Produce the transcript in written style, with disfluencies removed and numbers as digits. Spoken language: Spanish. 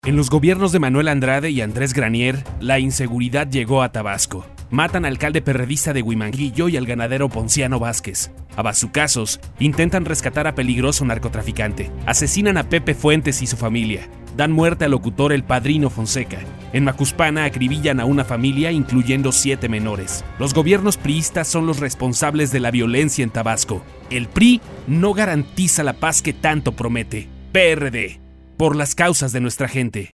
En los gobiernos de Manuel Andrade y Andrés Granier, la inseguridad llegó a Tabasco. Matan al alcalde perredista de Huimanguillo y al ganadero Ponciano Vázquez. A bazucazos, intentan rescatar a peligroso narcotraficante. Asesinan a Pepe Fuentes y su familia. Dan muerte al locutor El Padrino Fonseca. En Macuspana acribillan a una familia, incluyendo 7 menores. Los gobiernos priistas son los responsables de la violencia en Tabasco. El PRI no garantiza la paz que tanto promete. PRD. Por las causas de nuestra gente.